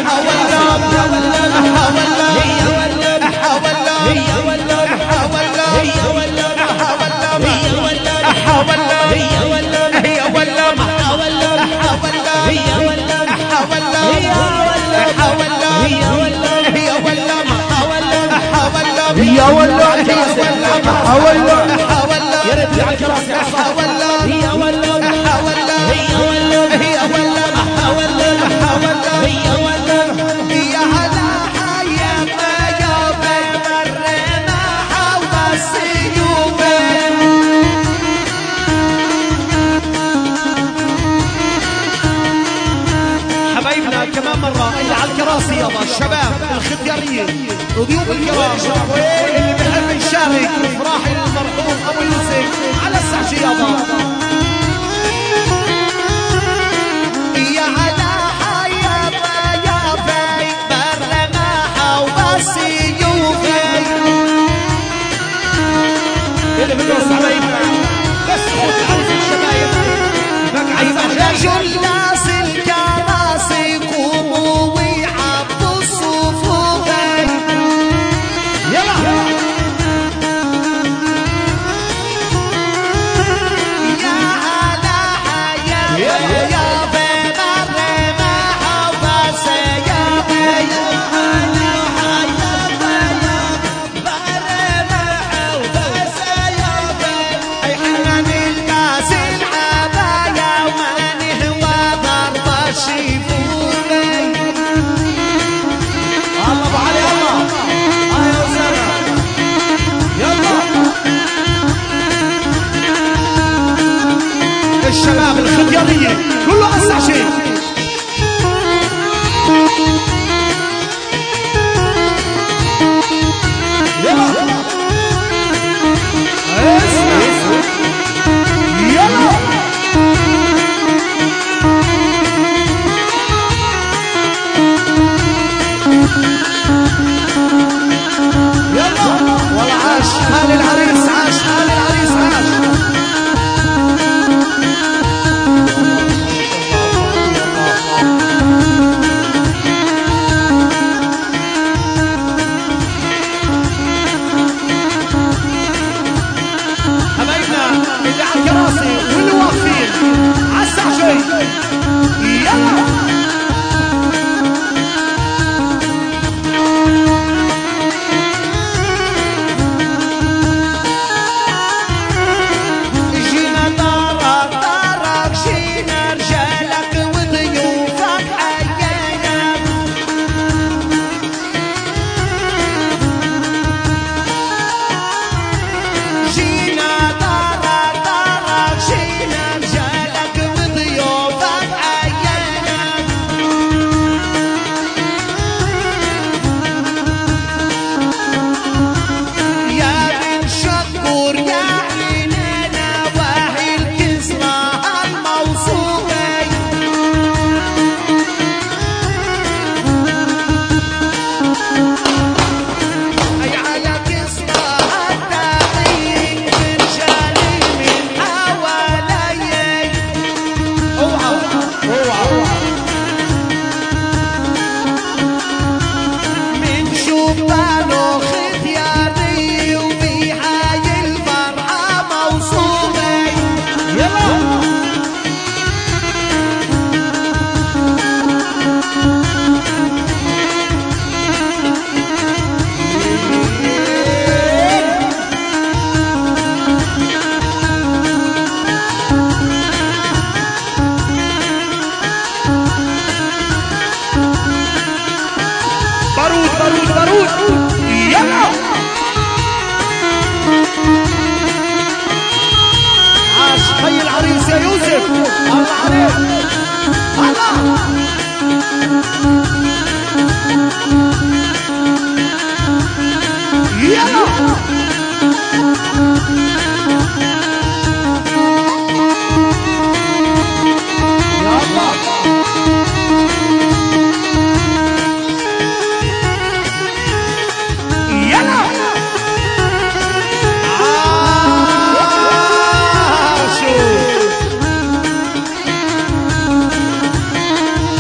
يا ولا يا ريت على كراسي هي ولا هي ولا هي ولا يا هلا حيا يا مرنا حوا السيوف حبايبنا كمان مرة اللي على الكراسي يابا الشباب الختياريين وضيوف الكرام اللي بيحب يشارك افراح المرحوم ابو يوسف على السعشي يابا يا هلا حيا يا مرنا حوا السيوف اللي بيدرس حبايبنا بس خوت العروس الشبايب بقى رجل ناس الكراسي قوموا ويعبوا الصفوف يلا يا هلا حيا يا مرنا حوا السيوف يا هلا حيا مرنا حوا السيوف اي حنا نلبس العباية وما نهوى ضرب الشيفوف الله ابو علي الله يا اسامه يلا الشباب الختياريين كله اسرع شيء يلا اسمع يلا يلا والله عاش حال العريس عاش حال العريس عاش حبايبنا اللي على الكراسي واللي واقفين على السعشي يلا جينا دارك دارك جينا رجالك وضيوفك حيانا جينا دارك دارك جينا رجالك وضيوفك حيانا يا بن شكور يا عينينا وهي الكسرى الموصوفة أي على كسرى التحية من جالي من حوالي اوعى اوعى من شبانه ختياري وبهاي الفرحة موصوفة يلا بارود بارود بارود يلا عاش خي العريس يا يوسف الله عليك الله يلا يا الله يلا عاشوا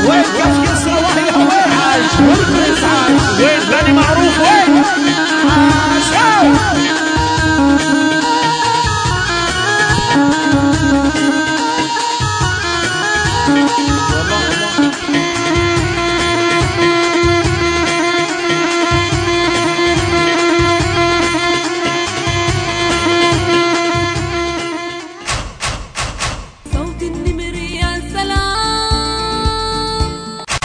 وين كف كسرى وهي وين عايش والقيس عايش وين بني معروف وين عاش